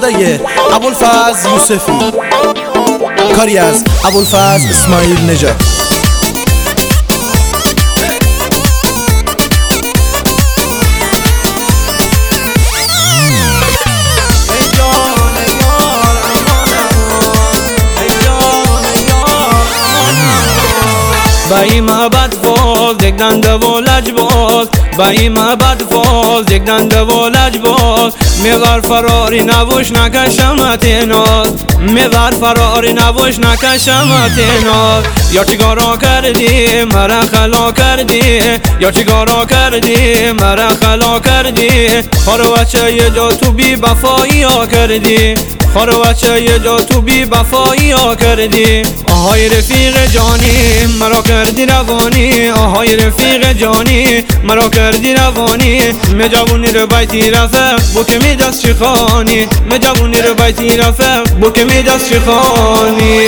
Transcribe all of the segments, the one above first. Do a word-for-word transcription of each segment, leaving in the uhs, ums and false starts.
صدای ابوالفضل یوسفی، کاری از ابوالفضل اسماعیل نژاد. با این معبد فاز یک دنده و لجباز، با این معبد فاز یک دنده و لجباز، میبر فراری نبوش نکشمت ناز، میبر فراری نبوش نکشمت ناز. یا چیکارا کردی مرا خلا کردی، یا چیکارا کردی مرا خلا کردی، خار بچه یه جا تو بی وفایی ها کردی، خار بچه یه جا تو بی وفایی ها کردی. آهای رفیق جانی مرا کردی روانی، آهای رفیق جانی مرا کردی روانی. می جوونی رو بیتی رفق بو که می دست چی خانی، می جوونی رو بیتی رفق بو که می دست چی خانی.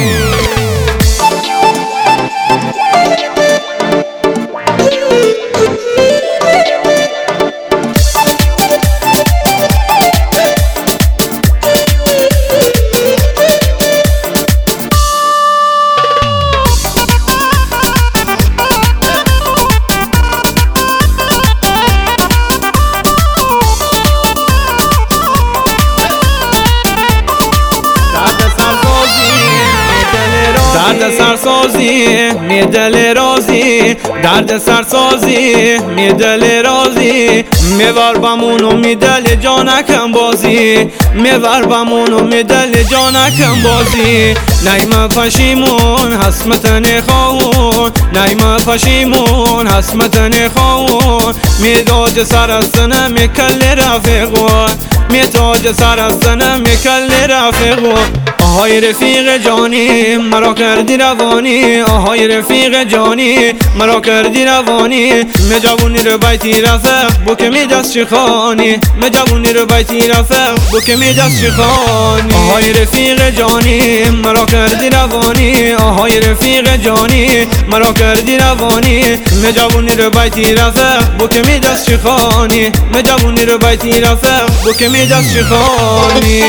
درد سرسازی می دل رازی، درد سرسازی می دل رازی، میبر بمونو می دل جانکم بازی، میبر بمونو می دل جانکم بازی. نیم پشیمون حسمتن خواهون، نیم پشیمون حسمتن خواهون، می داد سر از سنه می کل رفقون، می تاج سر از سنه می کل رفقون. آهای رفیق جانی مرا کردی روانی، آهای رفیق جانی مرا کردی روانی. می جوونی رو بیتی رفق بو که می دست چی خانی، می جوونی رو بیتی رفق بو که می دست چی خانی. آهای رفیق جانی مرا کردی روانی، آهای رفیق جانی مرا کردی روانی. می جوونی رو بیتی رفق بو که می دست چی خانی، می جوونی رو بیتی رفق بو که می دست چی خانی.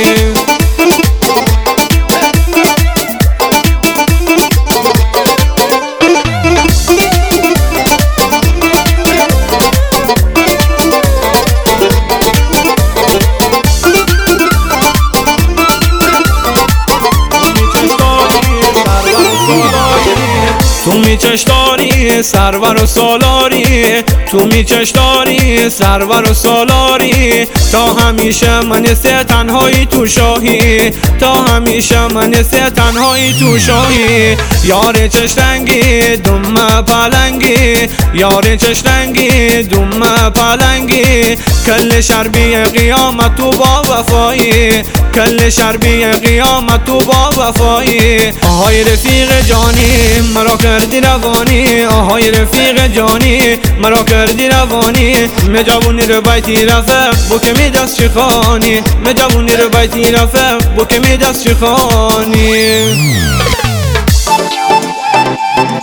تو می چشداری سرور و سالاری، تو می چشداری سرور و سالاری. تا همیشه من سه تنهایی تو شاهی، تا همیشه من سه تنهایی تو شاهی. یار چشتنگی دم پلنگی، یار چشتنگی دم پلنگی. کل شربی قیامت تو با وفایی، کل شربی قیامت تو با وفایی. آهای رفیق جانی مرا کردی روانی، آهای رفیق جانی مرا کردی روانی. می جوونی رو بیتی رفق بو که می دست چی خانی، می جوونی رو بیتی رفق بو که می دست چی خانی.